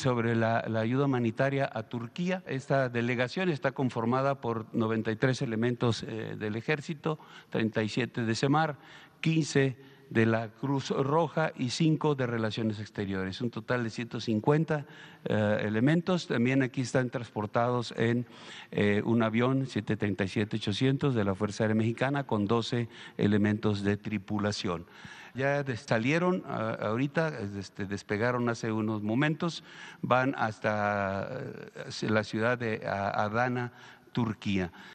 sobre la ayuda humanitaria a Turquía. Esta delegación está conformada por 93 elementos del Ejército, 37 de SEMAR, 15 de la Cruz Roja y 5 de Relaciones Exteriores, un total de 150 elementos. También aquí están transportados en un avión 737-800 de la Fuerza Aérea Mexicana con 12 elementos de tripulación. Ya salieron ahorita, despegaron hace unos momentos, van hasta la ciudad de Adana, Turquía.